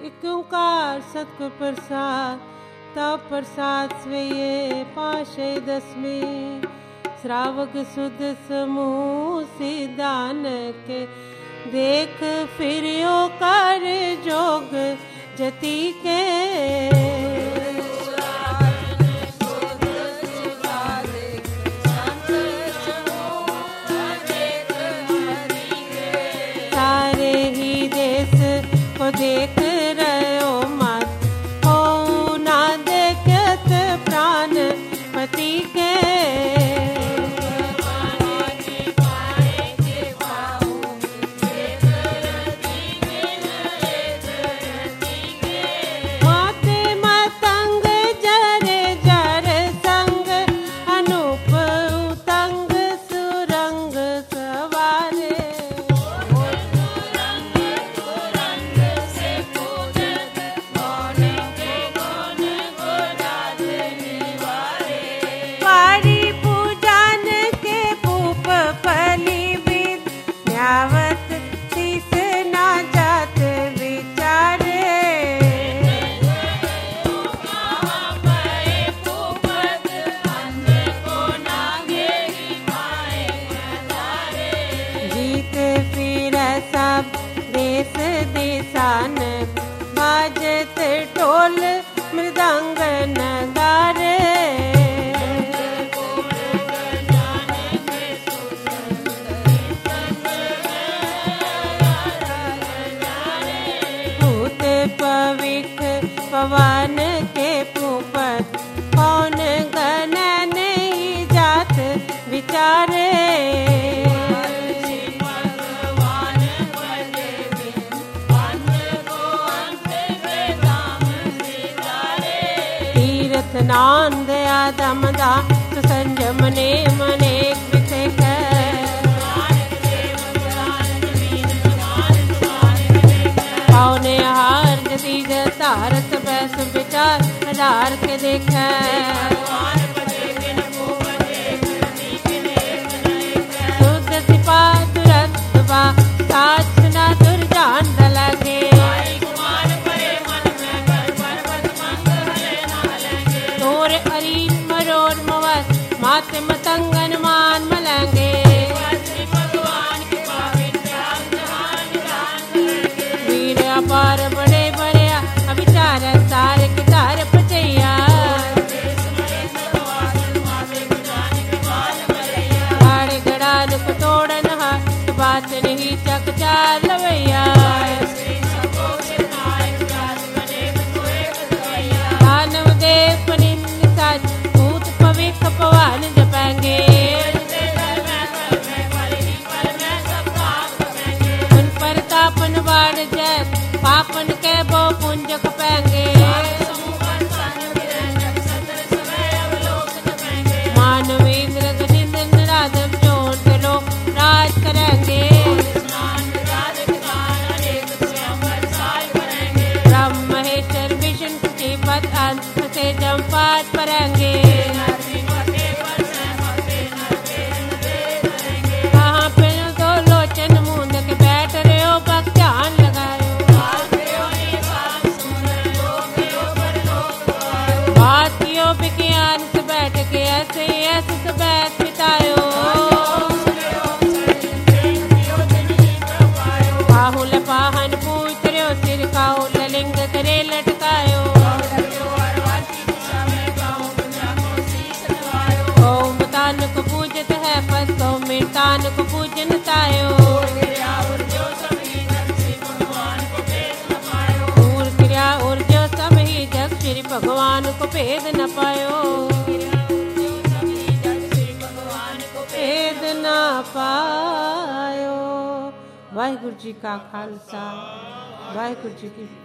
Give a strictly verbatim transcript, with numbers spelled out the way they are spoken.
एक ओंकार सतगुर प्रसाद तब प्रसाद स्वेये पाशे दसवें श्रावक सुध समूह सिद्धान के देख फिरियो कर जोग जति के सारे ही देश को देख रहो मत हो ना देखत प्राण पति के बाजत ढोल मृदंग नगारे भूत पविख पवन के भूपत कौन गण नहीं जात विचारे नांद आदम दा संजम ने मने किसे पावने हार जती तारत बैस विचार हजार के देखे शुद्ध सिपा तुरंत बा साच ना दुर्जान लगे माते मतंगन मान मलंगे वीर अपार बड़े बड़े अविचार सारे के तार पचैया गाड़े गड़ान को तोड़न हाथ बात नहीं चक चार लवैया दानव देव पनिंद सच भूत पविख पवन जपेंगे उन पर तापन बाढ़ जय पापन के बो पुंज खपेंगे मानवेंद्र गजेंद्र राधव चोट लोग राज करेंगे ब्रह्म महेश्वर विष्णु पद अंत से जमपात परेंगे कहाँ पे दो लोचन मूंद के बैठ रहे हो बक ध्यान लगायो बात कियो विज्ञान से बैठ के ऐसे ऐसे से बैठ बितायो बाहुल पाहन पूछ रहे हो सिर काहुल लिंग करे लटकायो ओम तान को पूजत है पस तो मितान को पूजन तायो दूर क्रिया और जो सब ही जग श्री भगवान को भेद न पायो भेद न पायो वाहिगुरु जी का खालसा वाहिगुरु जी की